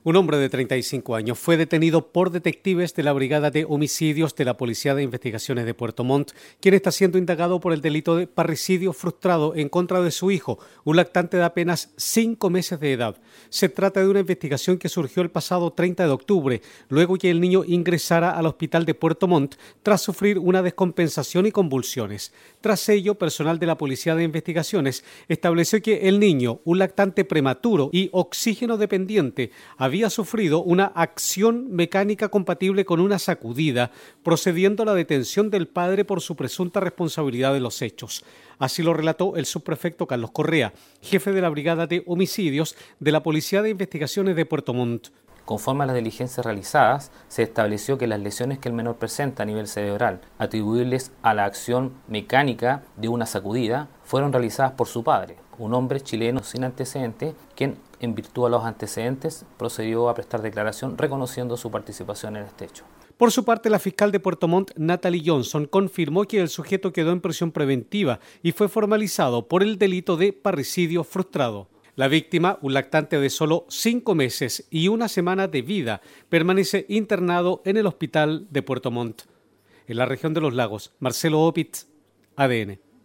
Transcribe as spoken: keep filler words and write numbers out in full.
Un hombre de treinta y cinco años fue detenido por detectives de la Brigada de Homicidios de la Policía de Investigaciones de Puerto Montt, quien está siendo indagado por el delito de parricidio frustrado en contra de su hijo, un lactante de apenas cinco meses de edad. Se trata de una investigación que surgió el pasado treinta de octubre, luego que el niño ingresara al hospital de Puerto Montt tras sufrir una descompensación y convulsiones. Tras ello, personal de la Policía de Investigaciones estableció que el niño, un lactante prematuro y oxígeno dependiente, había sufrido una acción mecánica compatible con una sacudida, procediendo a la detención del padre por su presunta responsabilidad de los hechos. Así lo relató el subprefecto Carlos Correa, jefe de la Brigada de Homicidios de la Policía de Investigaciones de Puerto Montt. Conforme a las diligencias realizadas, se estableció que las lesiones que el menor presenta a nivel cerebral, atribuibles a la acción mecánica de una sacudida, fueron realizadas por su padre, un hombre chileno sin antecedentes, quien, en virtud de los antecedentes, procedió a prestar declaración reconociendo su participación en este hecho. Por su parte, la fiscal de Puerto Montt, Natalie Johnson, confirmó que el sujeto quedó en prisión preventiva y fue formalizado por el delito de parricidio frustrado. La víctima, un lactante de solo cinco meses y una semana de vida, permanece internado en el hospital de Puerto Montt. En la región de los lagos, Marcelo Opitz, A D N.